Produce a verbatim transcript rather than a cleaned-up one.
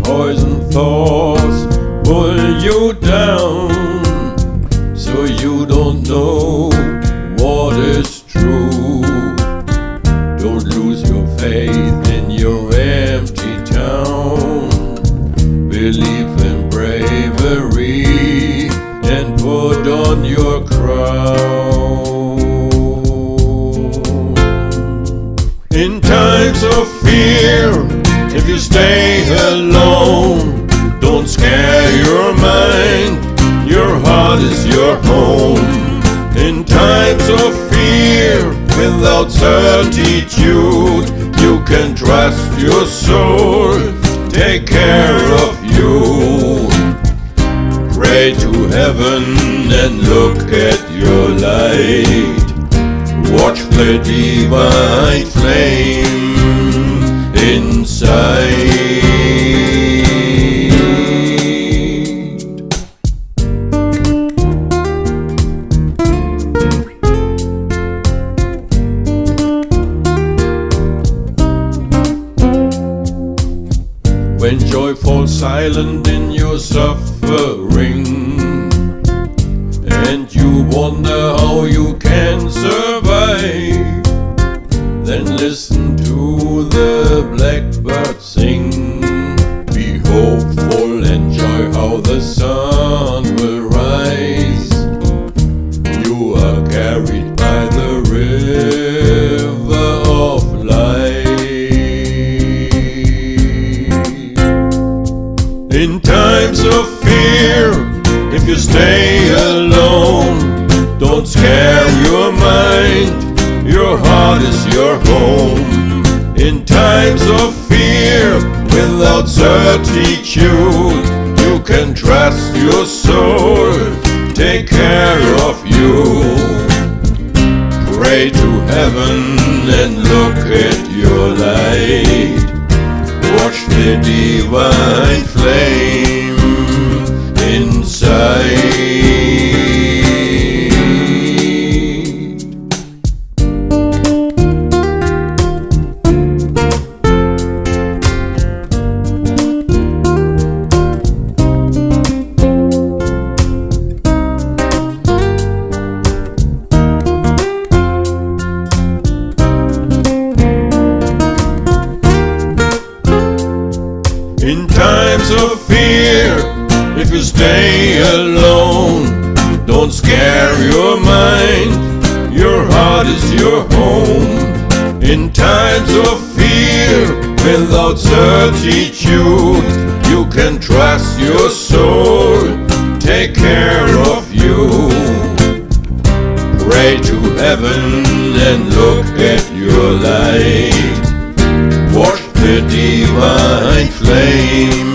poison thoughts pull you down, so you don't know what is true. Don't lose your faith in your empty town. Believe in bravery and put on your crown. In times of fear, if you stay alone, don't scare your mind, your heart is your home. In times of fear, without certitude, you can trust your soul, take care of you. Pray to heaven and look at your light. Watch the divine flame inside. When joy falls silent in your suffering, and you wonder how you can survive, then listen to the blackbird sing. Be hopeful, enjoy how the sun will rise. You are carried by the river of life. In times of fear, if you stay alone, don't scare your mind, your heart is your home. In times of fear, without certitude, you can trust your soul, take care of you. Pray to heaven and look at your light. Watch the divine flame inside. In times of fear, if you stay alone, don't scare your mind, your heart is your home. In times of fear, without certitude, you can trust your soul, take care of you. Pray to heaven and look at your light. Watch the divine flame